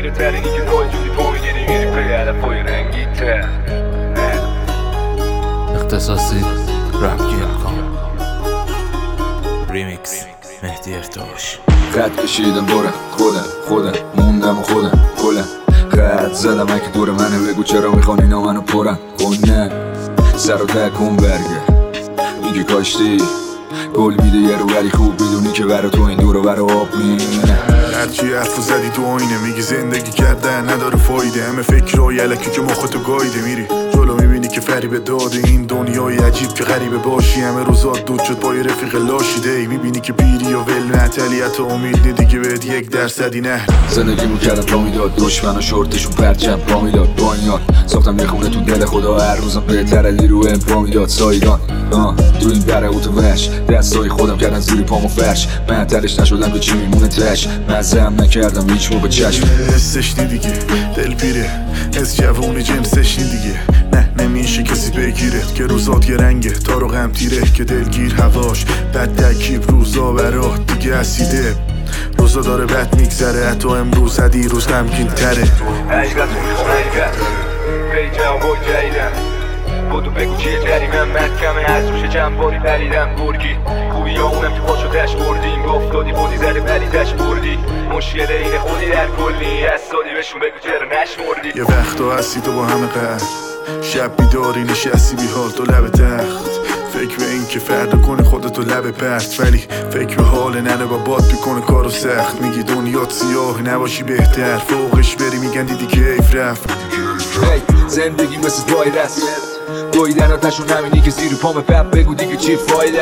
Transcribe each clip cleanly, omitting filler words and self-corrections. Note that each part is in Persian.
بهترینی که تو اینجوری پا میگیری میری پی علفای رنگی تر اختصاصی رپ گیرکام ریمیکس مهدی ارتاش. خط کشیدم دورم خودم موندم و خودم کلم خط زدم اگه دور منه بگو چرا میخوان اینا منو پرن نه سر و تکون برگه میگه کاشتی گل میده یه رو ولی خوب میدونی که برا تو این دور و برا آب میمونه. هرچی حرفو زدی تو آینه میگی زندگی کردن نداره فایده همه فکرهای الکی که مختو گایده میری جلو میبینی که فریب داده این دنیای عجیب که غریبه باشی همه روزات دود شد با یه رفیق لاشیده ای میبینی که پیری و ول نتلیت و امید دیگه بهت 1% نه زندگی میکردم پا میداد دشمن و شورتشون پرچم پا میداد با این یاد ساختم یه خونه تو دل خدا هر روزم بهتره لیرو پا میداد سایدان تو این بره وش دستای خودم کردن زیر پامو فرش من تلش نشدم که چی میمونه تش مزم نکردم هیچ موقع چشم حسش نی دیگه دل پیره حس جوونی جنسش نی دیگه نه نمیشه کسی بگیرت که روزات یه رنگه تارو غم تیره که دلگیر هواش بد ترکیب روزا برات دیگه اسیده روزا داره بد میگذره حتی امروز دیروز غمگین تره حقیقت رو میخوام حقیقت پیجم با جایدم بودو بگو چیه جریمم من کمه از روش چند باری پریدم گرگی خوبی یا اونم که پاشو تش بردیم گفتادی بودی زده پری تش بردی مشکل اینه خودی در کلی از سادی بهشون بگو چرا نشمردی یه وقتا هستی تو با همه قهر شب بیداری نشستی بی حال تو لب تخت فکر به این که فردا کنی خودتو لب پرت ولی فکر به حال ننه با باد بیکنه کارو سخت میگی دنیات سیاه نباشی بهتر فوقش بری میگن دیدی که حیف رفت زندگی مثل وایرس دویدن آتشون همینی که زیر پام پپ بگو دیگه چی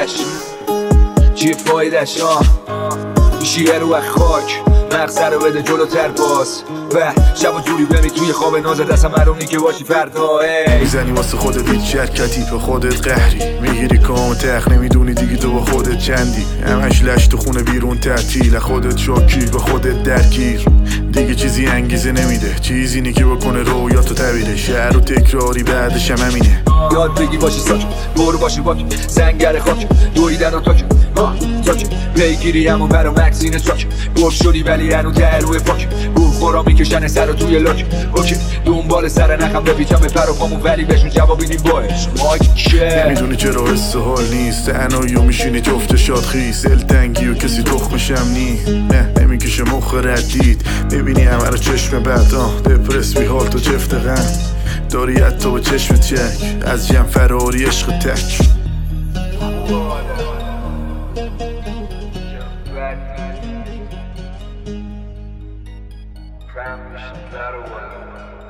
فایدش میشی یه رو خاک مغزه رو بده جلوتر باز و شب و جوری بمی توی خواب نازه دستم مرونی که باشی فردا میزنی واسه خودت هیچ شرکتی به خودت قهری میگیری کام تخ نمیدونی دیگه تو با خودت چندی همش لش تو خونه بیرون تعطیل خودت شاکی به خودت درگیر دیگه چیزی انگیزه نمیده چیزی نی که بکنه رویاتو تبیره شهر و تکراری بعدش هم همینه یاد بگی باشی ساکت برو باشی باک سنگر خاک دویدن و تاک پیگیری همون برا مکسین چاک گفت شدی ولی هنو تروه پاک خورا میکشن سر توی لاک اوکی دنبال سر نخم بپیچم به پر و پامون ولی بهشون جواب میدیم باش مایک که نمیدونی چرا حس حال نیست تنهایی و میشینی جفت شاد خیس دلتنگی و کسی تخمشم نی نه نمیکشه مخ ردید میبینی همه رو چشم بد دپرس بی حال تو جفت غم داری حتی به چشم چک از جمع فراری عشق تک Found me some better one.